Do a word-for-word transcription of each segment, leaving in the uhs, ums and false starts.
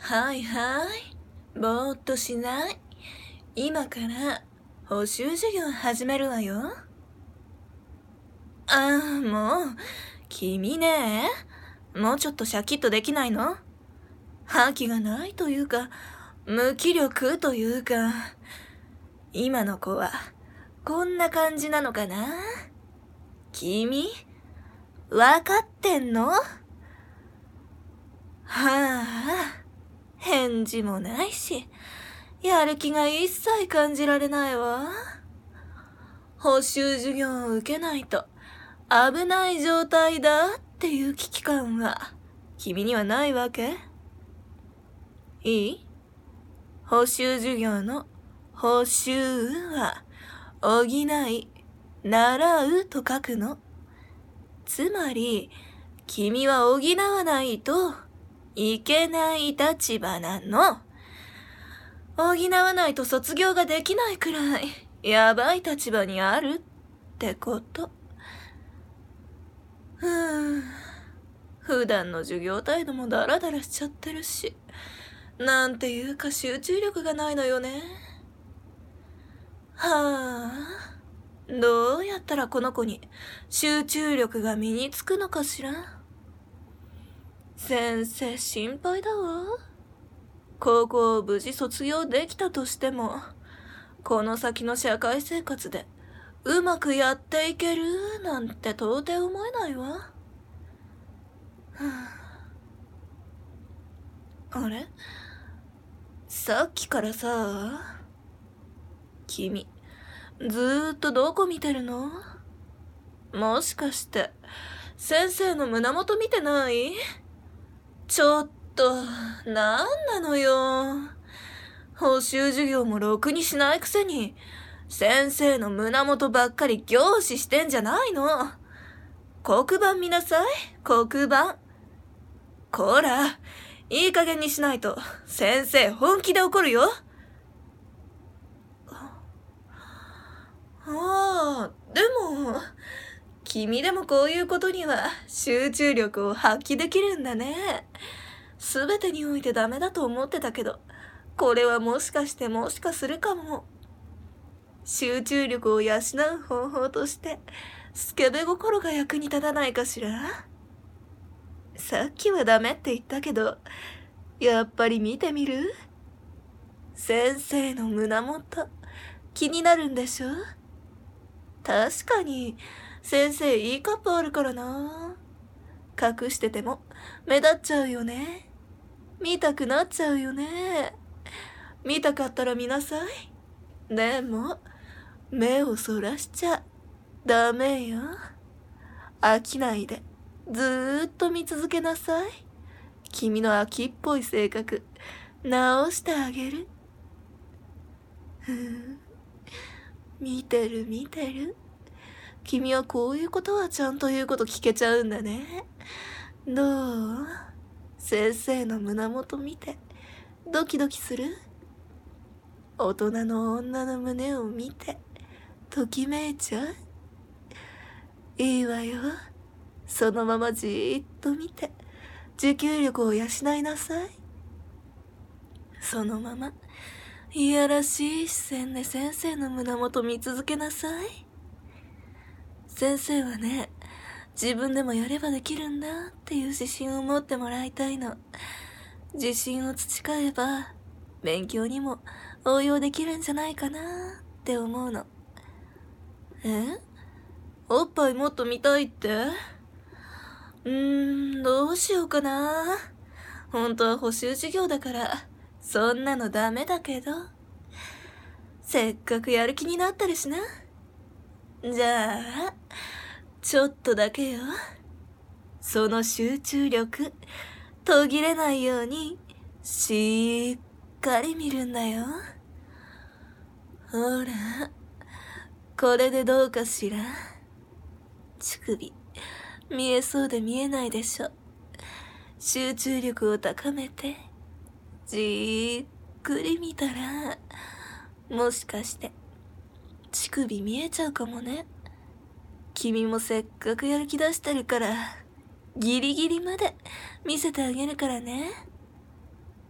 はいはい。ぼーっとしない。今から補習授業始めるわよ。ああ、もう、君ね。もうちょっとシャキッとできないの？覇気がないというか、無気力というか、今の子は、こんな感じなのかな？君、わかってんの？はあ、返事もないし、やる気が一切感じられないわ。補習授業を受けないと危ない状態だっていう危機感は君にはないわけ？いい？補習授業の補習は補い、習うと書くの。つまり君は補わないといけない立場なの。補わないと卒業ができないくらいやばい立場にあるってこと。ふぅ。普段の授業態度もダラダラしちゃってるし、なんていうか集中力がないのよね。はあ、どうやったらこの子に集中力が身につくのかしら。先生心配だわ。高校を無事卒業できたとしても、この先の社会生活でうまくやっていけるなんて到底思えないわ。はあ、あれ？さっきからさ、君、ずーっとどこ見てるの？もしかして、先生の胸元見てない？ちょっと、なんなのよ。補習授業もろくにしないくせに、先生の胸元ばっかり凝視してんじゃないの。黒板見なさい、黒板。こら、いい加減にしないと、先生本気で怒るよ。ああ、でも、君でもこういうことには集中力を発揮できるんだね。すべてにおいてダメだと思ってたけど、これはもしかしてもしかするかも。集中力を養う方法として、スケベ心が役に立たないかしら？さっきはダメって言ったけど、やっぱり見てみる？先生の胸元、気になるんでしょ？確かに、先生いいカップあるからな。隠してても目立っちゃうよね。見たくなっちゃうよね。見たかったら見なさい。でも、目をそらしちゃダメよ。飽きないで、ずーっと見続けなさい。君の秋っぽい性格、直してあげる。ふん。見てる見てる。君はこういうことはちゃんと言うこと聞けちゃうんだね。どう？先生の胸元見て、ドキドキする？大人の女の胸を見て、ときめいちゃう？いいわよ。そのままじーっと見て、持久力を養いなさい。そのまま、いやらしい視線で先生の胸元見続けなさい。先生はね、自分でもやればできるんだっていう自信を持ってもらいたいの。自信を培えば、勉強にも応用できるんじゃないかなって思うの。え？おっぱいもっと見たいって？うーん、どうしようかな。本当は補習授業だから、そんなのダメだけど。せっかくやる気になってるしな。じゃあ、ちょっとだけよ。その集中力、途切れないように、しっかり見るんだよ。ほら、これでどうかしら。乳首、見えそうで見えないでしょ。集中力を高めて、じーっくり見たら、もしかして、乳首見えちゃうかもね。君もせっかくやる気出してるから、ギリギリまで見せてあげるからね。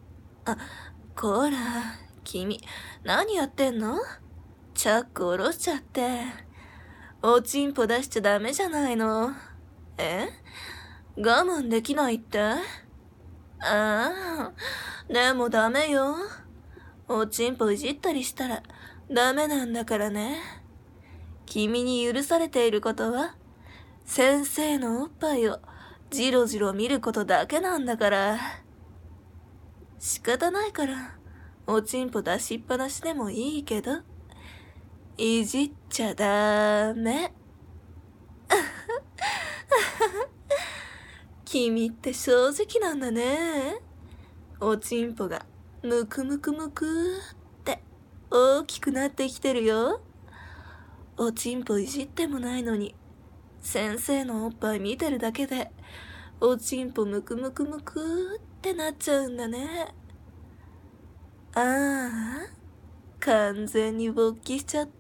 あ、こら、君、何やってんの？チャック下ろしちゃって。おちんぽ出しちゃダメじゃないの。え？我慢できないって？ああ、でもダメよ。おちんぽいじったりしたらダメなんだからね。君に許されていることは、先生のおっぱいをじろじろ見ることだけなんだから。仕方ないから、おちんぽ出しっぱなしでもいいけど、いじっちゃダメ。君って正直なんだね。おちんぽがむくむくむくって大きくなってきてるよ。おちんぽいじってもないのに、先生のおっぱい見てるだけで、おちんぽむくむくむくってなっちゃうんだね。ああ、完全に勃起しちゃった。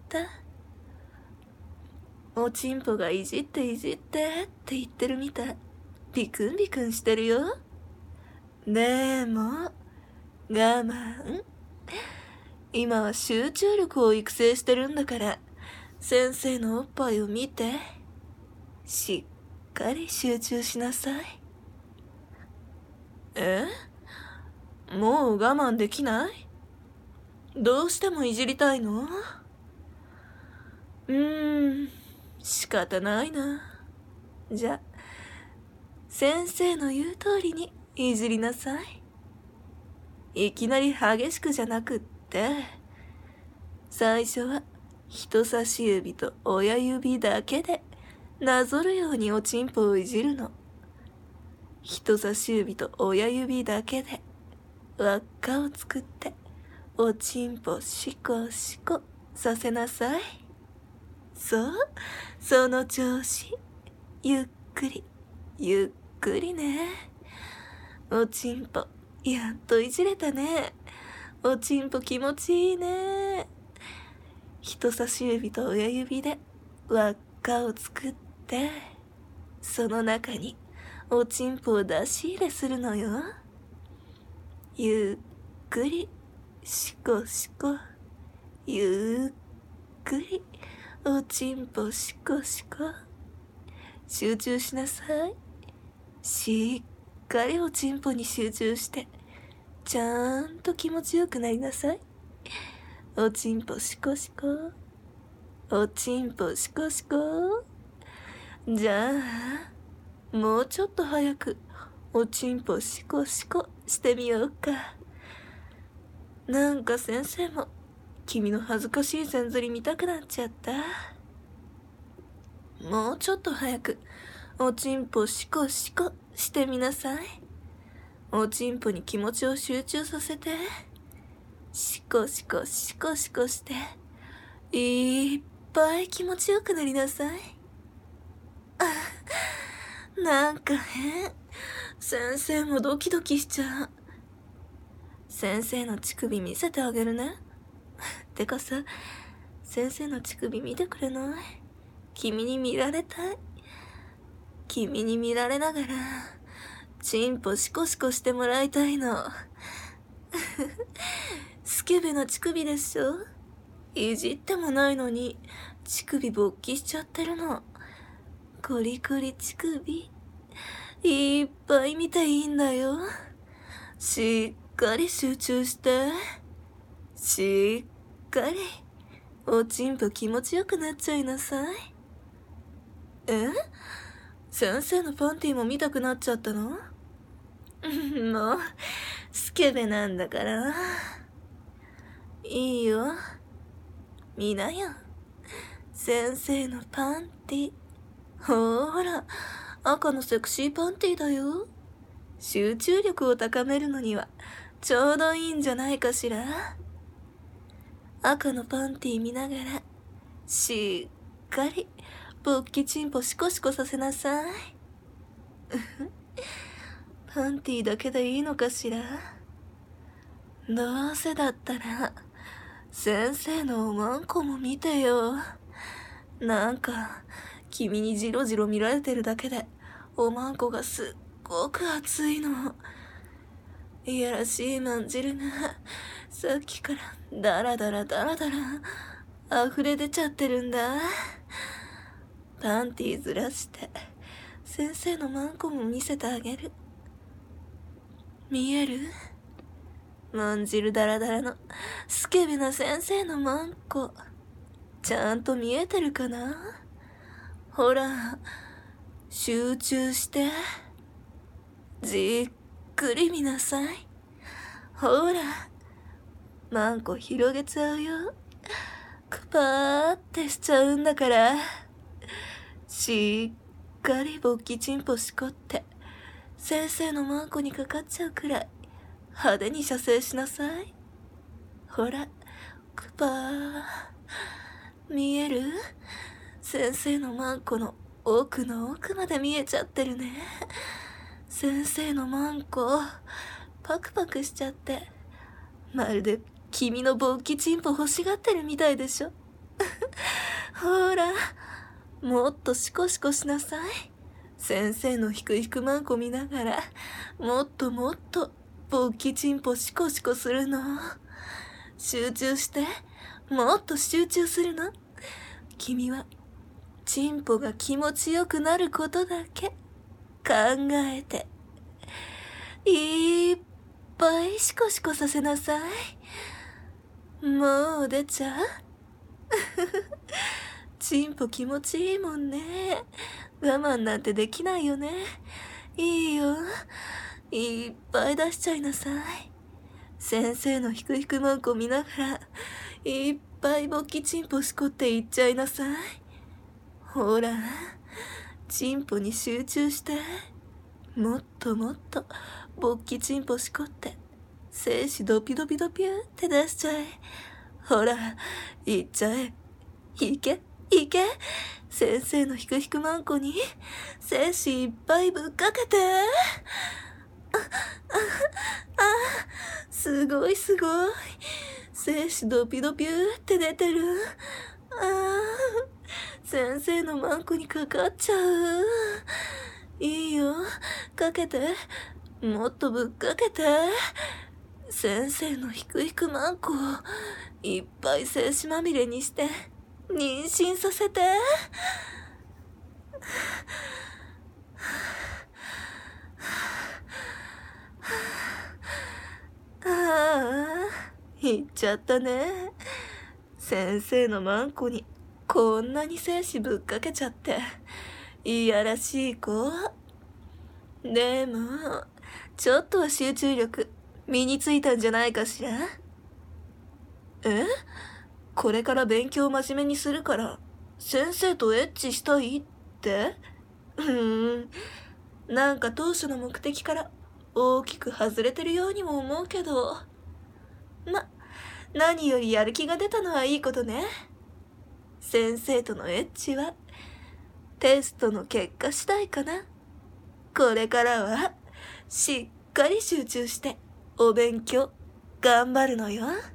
おちんぽがいじっていじってって言ってるみたい。ビクンビクンしてるよ。でも、我慢。今は集中力を育成してるんだから、先生のおっぱいを見て、しっかり集中しなさい。え？もう我慢できない？どうしてもいじりたいの？うーん、仕方ないな。じゃ、先生の言う通りにいじりなさい。いきなり激しくじゃなくって、最初は人差し指と親指だけでなぞるようにおちんぽをいじるの。人差し指と親指だけで輪っかを作っておちんぽシコシコさせなさい。そう、その調子。ゆっくり、ゆっくりね。おちんぽ、やっといじれたね。おちんぽ気持ちいいね。人差し指と親指で輪っかを作って、その中におちんぽを出し入れするのよ。ゆっくり、しこしこ。ゆっくり、おちんぽしこしこ。集中しなさい。しっかりおちんぽに集中して、ちゃんと気持ちよくなりなさい。おちんぽしこしこ。おちんぽしこしこ。じゃあ、もうちょっと早く、おちんぽしこしこしてみようか。なんか先生も、君の恥ずかしいせんずり見たくなっちゃった。もうちょっと早く、おちんぽしこしこしてみなさい。おちんぽに気持ちを集中させて。しこしこしこしこして、いっぱい気持ちよくなりなさい。あ、なんか変。先生もドキドキしちゃう。先生の乳首見せてあげるね。てかさ、先生の乳首見てくれない？君に見られたい。君に見られながら、チンポシコシコしてもらいたいの。スケベな乳首でしょ？いじってもないのに、乳首勃起しちゃってるの。コリコリ乳首。いっぱい見ていいんだよ。しっかり集中して。しっかり。おちんぽ気持ちよくなっちゃいなさい。え？先生のパンティも見たくなっちゃったの？もう、スケベなんだから。いいよ。見なよ。先生のパンティ。ほーら、赤のセクシーパンティだよ。集中力を高めるのには、ちょうどいいんじゃないかしら。赤のパンティ見ながら、しっかり、勃起チンポシコシコさせなさい。パンティだけでいいのかしら。どうせだったら、先生のおまんこも見てよ。なんか、君にジロジロ見られてるだけで、おまんこがすっごく熱いの。 いやらしいまんじるがさっきからダラダラダラダラ溢れ出ちゃってるんだ。パンティーずらして先生のマンコも見せてあげる。見える？まんじるダラダラのスケベな先生のマンコ、ちゃんと見えてるかな？ほら、集中してじっくり見なさい。ほら、マンコ広げちゃうよ。クパーってしちゃうんだから、しっかり勃起チンポしこって先生のマンコにかかっちゃうくらい派手に射精しなさい。ほら、クパー見える？先生のマンコの奥の奥まで見えちゃってるね。先生のマンコパクパクしちゃってまるで君の勃起チンポ欲しがってるみたいでしょ。ほら、もっとシコシコしなさい。先生のひくひくマンコ見ながらもっともっと勃起チンポシコシコするの。集中して、もっと集中するの。君はチンポが気持ちよくなることだけ考えていっぱいシコシコさせなさい。もう出ちゃう？チンポ気持ちいいもんね。我慢なんてできないよね。いいよ、いっぱい出しちゃいなさい。先生のひくひくマンコ見ながらいっぱい勃起チンポしこっていっちゃいなさい。ほら、チンポに集中して、もっともっと勃起チンポしこって精子ドピドピドピューって出しちゃえ。ほら、いっちゃえ。いけいけ、先生のひくひくマンコに精子いっぱいぶっかけて。あ、あ、あ、すごいすごい。精子ドピドピューって出てる。あー、先生のマンコにかかっちゃう。いいよ、かけて。もっとぶっかけて。先生のひくひくマンコをいっぱい精子まみれにして妊娠させて。ああ、言っちゃったね。先生のマンコにこんなに精子ぶっかけちゃっていやらしい子。でもちょっとは集中力身についたんじゃないかしら。え？これから勉強真面目にするから先生とエッチしたいって？うーん、なんか当初の目的から大きく外れてるようにも思うけど、ま、何よりやる気が出たのはいいことね。先生とのエッチはテストの結果次第かな。これからはしっかり集中してお勉強頑張るのよ。